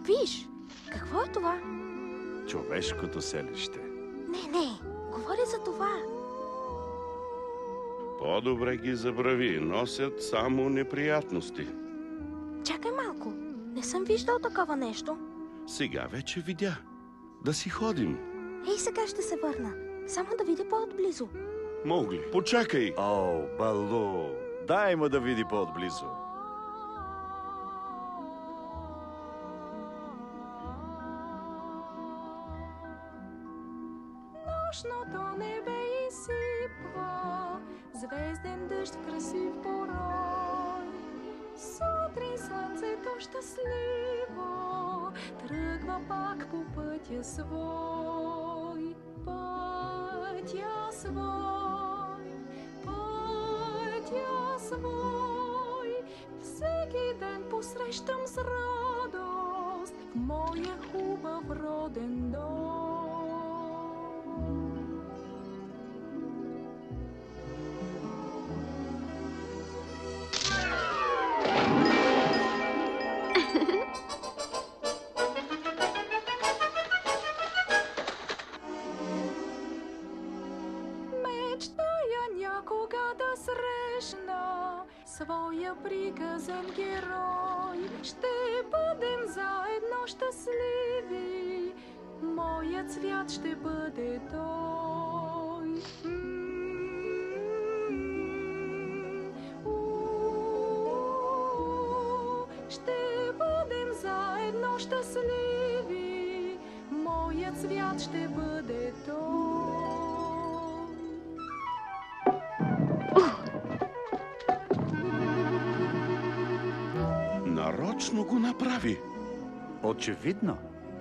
Виж, какво е това? Човешкото селище. Не, говоря за това. По-добре ги забрави, носят само неприятности. Чакай малко, не съм виждал такова нещо. Сега вече видя. Да си ходим. Ей, сега ще се върна. Само да видя по-отблизо. Маугли, почакай! О, Балу, дай му да види по-отблизо. Нощното небе изсипва звезден дъжд в красив порой. Сутрин слънцето щастливо тръгва пак по пътя свой. Пътя свой, пътя свой. Всеки ден посрещам с радост в моя хубав роден дом. Мечтая някога да срещна своя приказен герой. Ще бъдем заедно щастливи, моят свят ще бъде той. Ще бъдем заедно щастливи, моят свят ще бъде той. Нарочно го направи. Очевидно.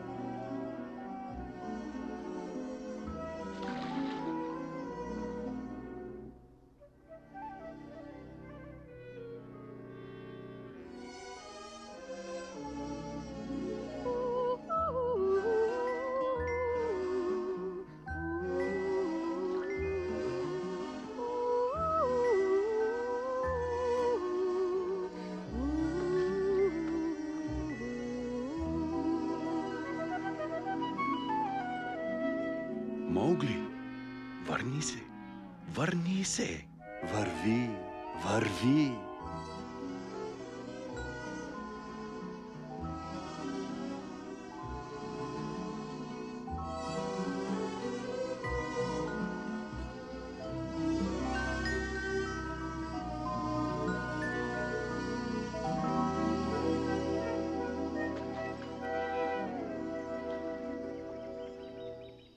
Маугли, върни се. Върни се. Върви, върви.